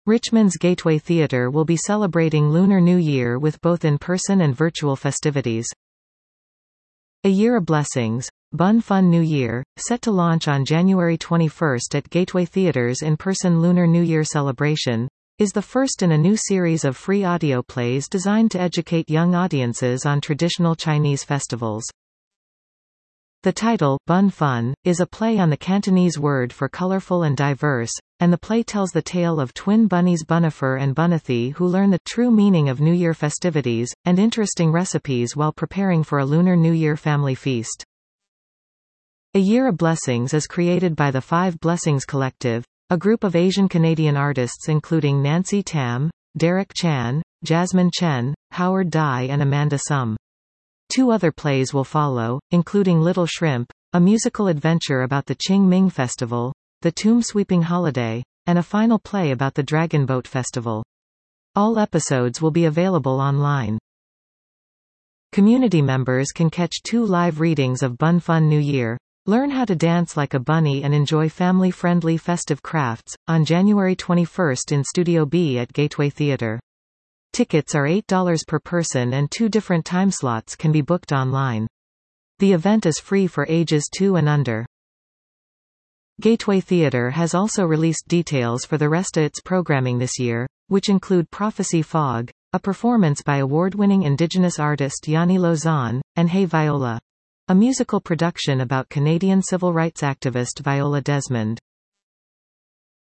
Richmond's Gateway Theatre will be celebrating Lunar New Year with both in-person and virtual festivities. A Year of Blessings, Bun Fun New Year, set to launch on January 21 at Gateway Theatre's in-person Lunar New Year celebration, is the first in a new series of free audio plays designed to educate young audiences on traditional Chinese festivals. The title, Bun Fun, is a play on the Cantonese word for colorful and diverse, and the play tells the tale of twin bunnies Bunifer and Bunathy who learn the true meaning of New Year festivities, and interesting recipes while preparing for a Lunar New Year family feast. A Year of Blessings is created by the Five Blessings Collective, a group of Asian-Canadian artists including Nancy Tam, Derek Chan, Jasmine Chen, Howard Dai and Amanda Sum. 2 other plays will follow, including Little Shrimp, a musical adventure about the Qing Ming Festival, the Tomb Sweeping Holiday, and a final play about the Dragon Boat Festival. All episodes will be available online. Community members can catch 2 live readings of Bun Fun New Year, learn how to dance like a bunny and enjoy family-friendly festive crafts, on January 21 in Studio B at Gateway Theatre. Tickets are $8 per person and 2 different time slots can be booked online. The event is free for ages 2 and under. Gateway Theatre has also released details for the rest of its programming this year, which include Prophecy Fog, a performance by award-winning Indigenous artist Yanni Lozon, and Hey Viola, a musical production about Canadian civil rights activist Viola Desmond.